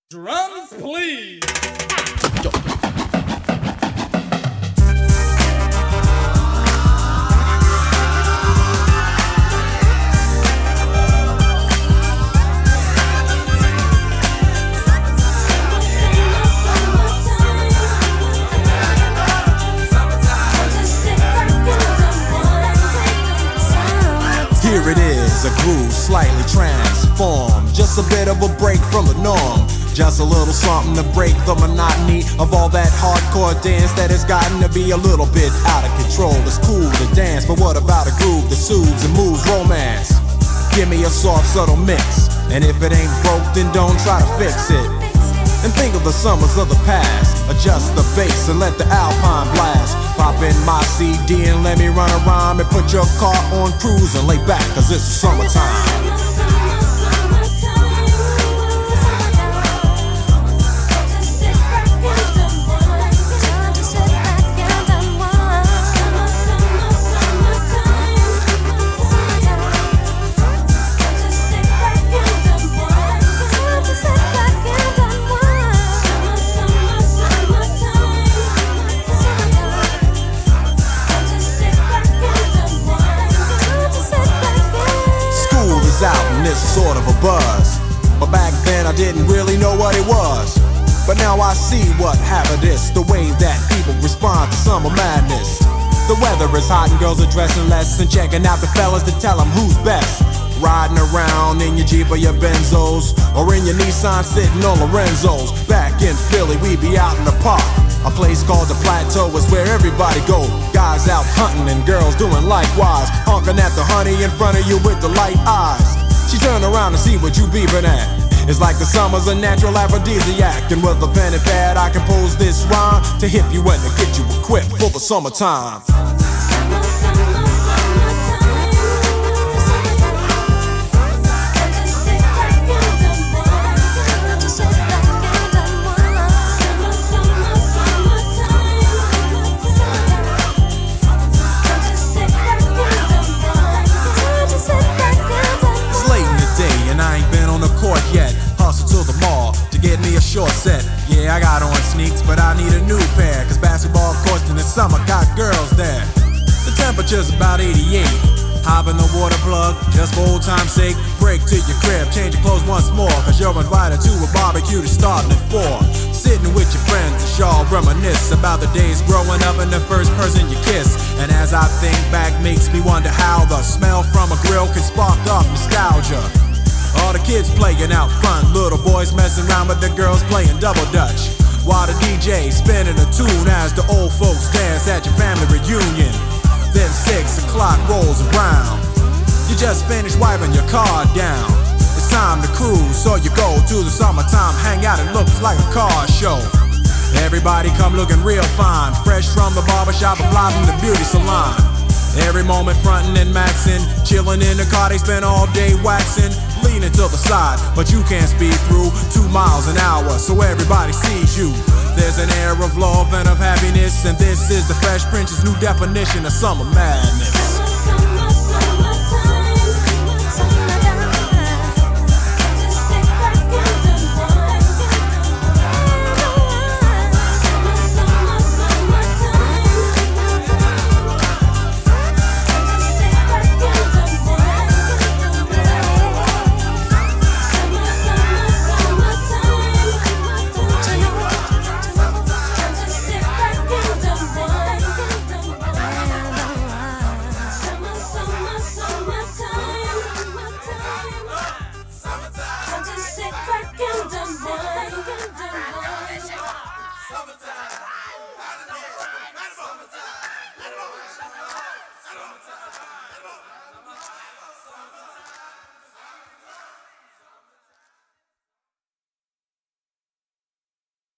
Drums, please. Here it is, a groove slightly transformed. Just a bit of a break from the norm. Just a little something to break the monotony of all that hardcore dance that has gotten to be a little bit out of control. It's cool to dance, but what about a groove that soothes and moves romance? Give me a soft, subtle mix, and if it ain't broke, then don't try to fix it. And think of the summers of the past. Adjust the bass and let the Alpine blast. Pop in my CD and let me run a rhyme and put your car on cruise and lay back, cause it's summertime. Out and it's sort of a buzz, but back then I didn't really know what it was. But now I see what happened is the way that people respond to summer madness. The weather is hot and girls are dressing less and checking out the fellas to tell them who's best. Riding around in your Jeep or your Benzos, or in your Nissan sitting on Lorenzo's. Back in Philly we be out in the park. A place called the Plateau is where everybody go. Guys out hunting and girls doing likewise. Honking at the honey in front of you with the light eyes. She turn around to see what you beeping at. It's like the summer's a natural aphrodisiac. And with a pen and pad I compose this rhyme to hip you and to get you equipped for the summertime. Yet, hustle to the mall to get me a short set. Yeah, I got on sneaks, but I need a new pair, cause basketball courts in the summer got girls there. The temperature's about 88. Hop in the water plug, just for old time's sake. Break to your crib, change your clothes once more, cause you're invited to a barbecue that's starting at 4. Sitting with your friends as y'all reminisce about the days growing up and the first person you kiss. And as I think back, makes me wonder how the smell from a grill can spark up nostalgia. All the kids playing out front, little boys messing around with the girls playing double dutch, while the DJ spinning a tune as the old folks dance at your family reunion. Then 6 o'clock rolls around, you just finished wiping your car down. It's time to cruise, so you go to the summertime hangout. It looks like a car show. Everybody come looking real fine, fresh from the barbershop or fly from the beauty salon. Every moment frontin' and maxin', chillin' in the car, they spend all day waxin', leaning to the side, but you can't speed through 2 miles an hour, so everybody sees you. There's an air of love and of happiness, and this is the Fresh Prince's new definition of summer madness.